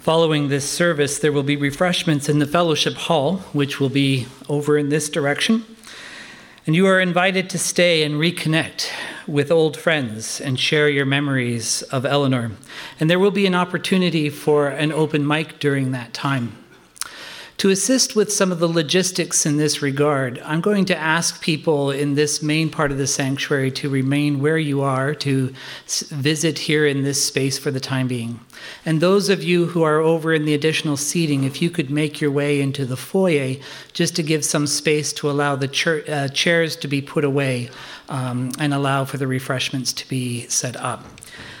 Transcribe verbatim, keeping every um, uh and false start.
Following this service, there will be refreshments in the fellowship hall, which will be over in this direction. And you are invited to stay and reconnect with old friends and share your memories of Eleanor. And there will be an opportunity for an open mic during that time. To assist with some of the logistics in this regard, I'm going to ask people in this main part of the sanctuary to remain where you are, to visit here in this space for the time being. And those of you who are over in the additional seating, if you could make your way into the foyer, just to give some space to allow the chair, uh, chairs to be put away um, and allow for the refreshments to be set up.